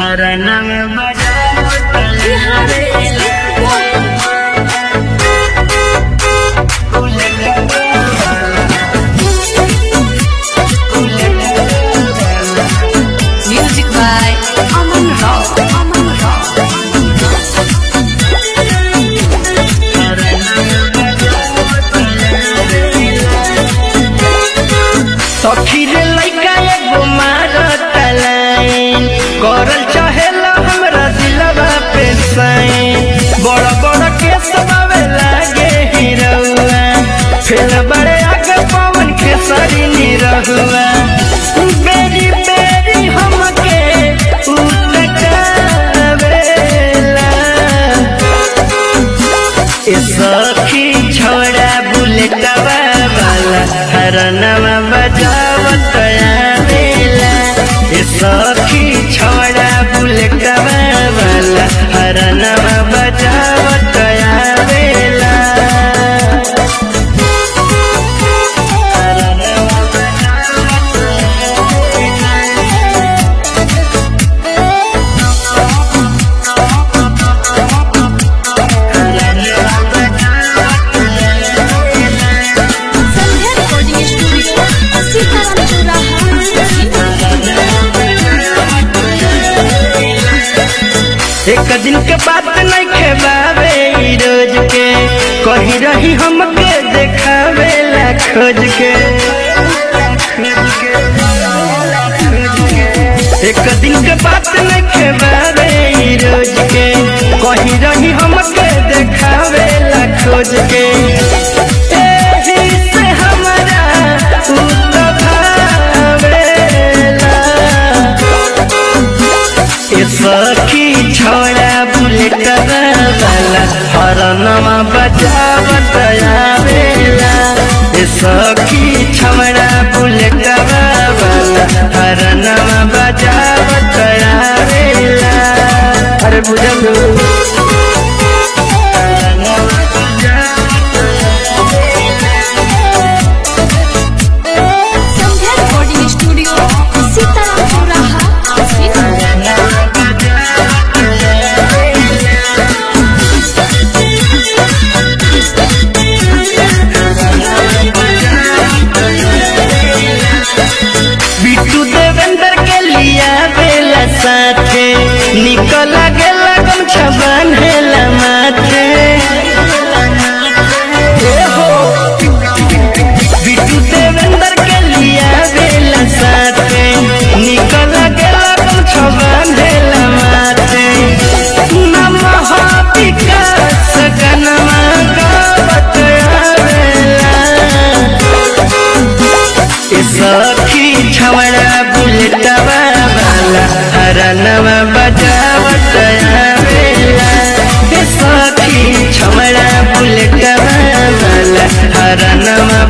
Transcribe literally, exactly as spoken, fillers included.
हरनम बजाओ music by अमन राव अमन राव सखी रे लइका एगो मारत लाइन करल चाहेला हमरा दिलवा पे साइन बड़ बड़ केस बावे लागे हिरौआ फेल बड़े आगे पवन के सरी निरहुआ बेरी बेरी हमके उतकावेला ए सखी छोड़ा बुलेटवा वाला हरनवा बजावत आवेला ए सखी छोड़ा बुलेटवा वाला हरनवा बजावत आवेला हरनवा बजावत एक दिन के बात नहीं खेबावे रोज के कही रही हमके देखावे ला खोज के एक दिन के बात नहीं खेबावे रोज के कही रही हमके देखावे ला खोज के एही से हमरा तू तो भावेला ए सखी छोड़ा बुलेटवा वाला हरनवा बजावत आवेला ए सखी छोड़ा बुलेटवा वाला हरनवा बजावत आवेला अरे बुझलो बिट्टू देवेंद्र के लिया बेला साथे निकल गेला गमछा बांधेला माथे ए हो बिट्टू देवेंद्र के लिया बेला साथे निकल गेला गमछा बांधेला माथे नमः विकास गनमा गावत आवेला ए सखी छवड़ा बुलेटवा वाला हरनवा बजावत आवेला ए सखी छवड़ा बुलेटवा वाला हरनवा